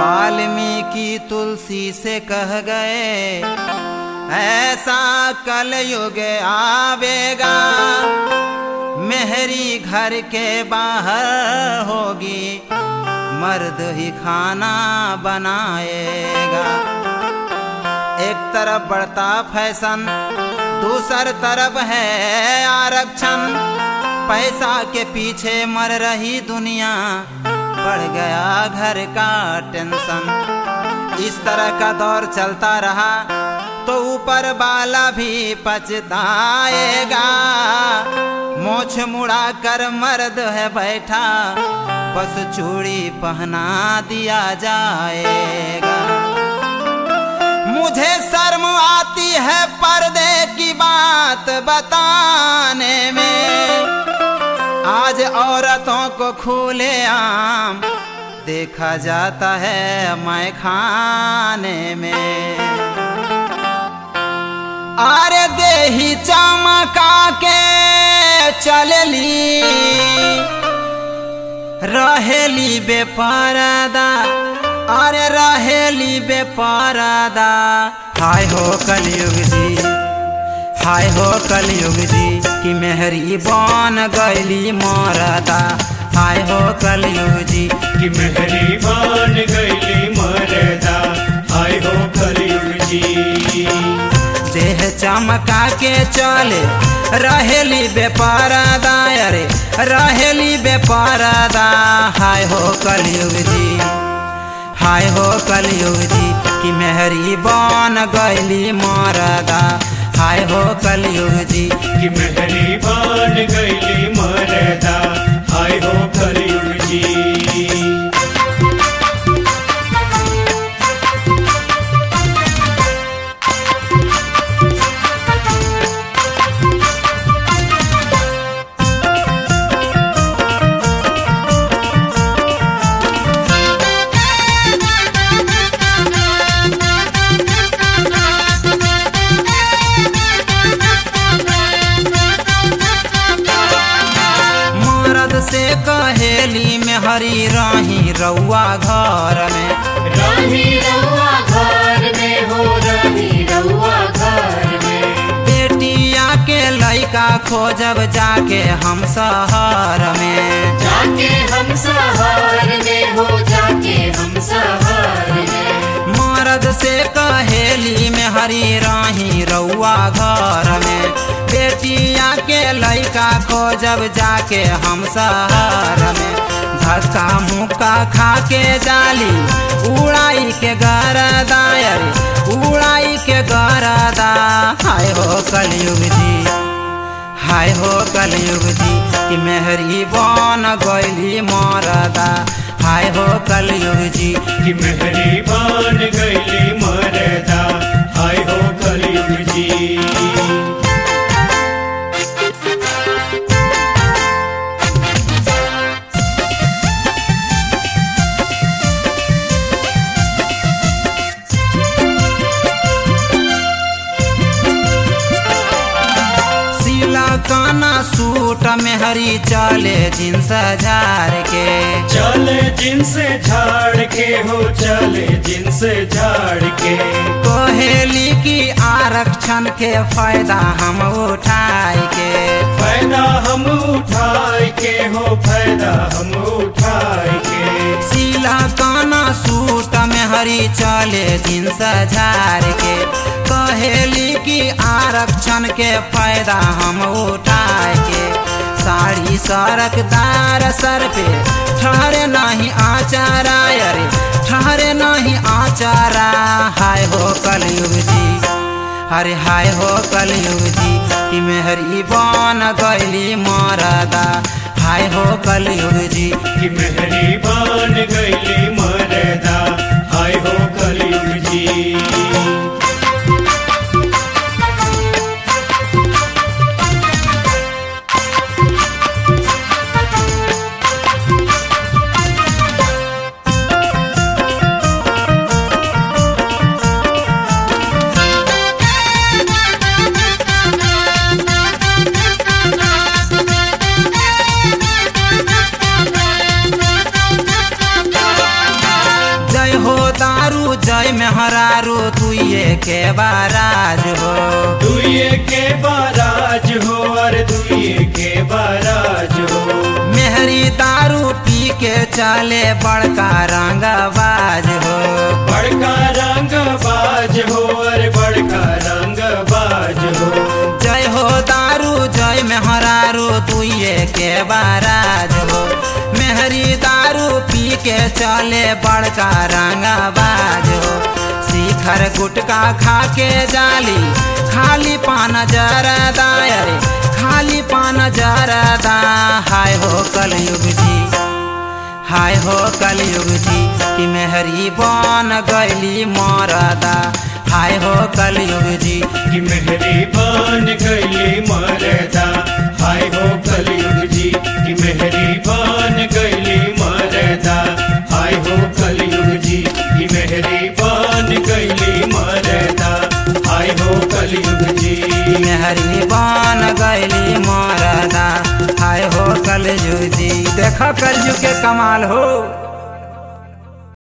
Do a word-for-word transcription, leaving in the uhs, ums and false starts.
वाल्मीकि तुलसी से कह गए ऐसा कलयुग आवेगा, मेहरी घर के बाहर होगी, मर्द ही खाना बनाएगा। एक तरफ बढ़ता फैशन, दूसर तरफ है आरक्षण, पैसा के पीछे मर रही दुनिया, बढ़ गया घर का टेंशन। इस तरह का दौर चलता रहा तो ऊपर वाला भी पछताएगा। मोछ मुड़ा कर मर्द है बैठा, बस चूड़ी पहना दिया जाएगा। मुझे शर्म आती है पर्दे की बात बताने में, आज औरतों को खुले आम देखा जाता है मैं खाने में। अरे देही चमका के चलली, रहेली बेपरदा, अरे रहेली बेपरदा। हाय हो कलयुग जी, हाय हो कलयुग जी, कि मेहरी बन गईली मरदा। हाय हो कलयुग जी, कि मेहरी बन गईली मरदा। हाय हो कलयुग जी। देह चमका के चले रहेली बेपरदा, अरे रहेली बेपरदा। हाय हो कलयुग जी, हाय हो कलयुग जी, कि मेहरी बन गईली मरदा। हाय हो कलयुग जी, कि मेहरी बन गईली मरदा। हाय हो कलयुग जी। से कहेली में हरी राही रउआ घर में, राही रउआ घर में हो, राही रउआ घर में। बेटिया के लइका खोजब जाके हम शहर में, जाके हम शहर में हो, जाके हम शहर में। मर्द से कहेली में हरी राही रउआ घर में, बेटिया के लइका खोजब जाके हम शहर में। धक्का मुक्का खा के जाली, उड़ाई के गरदा, उड़ाई के गरदा। हाय हो कलयुग जी, हाय हो कलयुग जी, कि मेहरी बन गईली मरदा। हाय हो कलयुग जी, कि मेहरी बन गईली मरदा। हाय हो कलयुग जी। काना सूट में हरी चले जिन्स झाड़ के, चले जिन्स झाड़ के हो, चले जिन्स झाड़ के। कोहेली की आरक्षण के फायदा हम उठाए के, फायदा हम उठाए के हो, फायदा हम उठाए के। सीला काना सूट में हरी चले जिन्स झाड़ के, कोहेली की आरक्षण के फायदा हम उठाए के। साड़ी सरकदार सर पे ठहरे नहीं आचारा, अरे ठहरे नहीं आचारा। हाय हो कलयुग जी, अरे हाय हो कलयुग जी, कि मेहरी बन गईली मरदा। हाय हो कलयुग जी, कि मेहरी बन गईली मरदा। हाय हो कलयुग जी। के बाराज हो। दुए के बाराज हो और दुए के बाराज हो। मेहरी दारू पी के चले बड़का रंगबाज हो। बड़का रंग बाज हो और बड़का रंग बाज हो। जय हो दारू जय मेहरारू दुए के बाराज हो। मेहरी दारू पी के चले बड़का रंगबाज हो। शिखर गुटका खा के जाली खाली पान जरदा अरे खाली पान जरदा। हाय हो कलयुग जी हाय हो कलयुग जी कि मेहरी बन गैली मरदा। हाय हो कलयुग जी कि मेहरी बन गैली मरदा। हाय हो कलयुग जी कि मेहरी बन गैली मरदा। हाय हो कलयुग जी कि मेहरी बन गैली मरदा। हाय हो कलयुग जी मेहरी बन गैली मरदा। हाय हो कलयुग जी। देखो कलयुग के कमाल हो।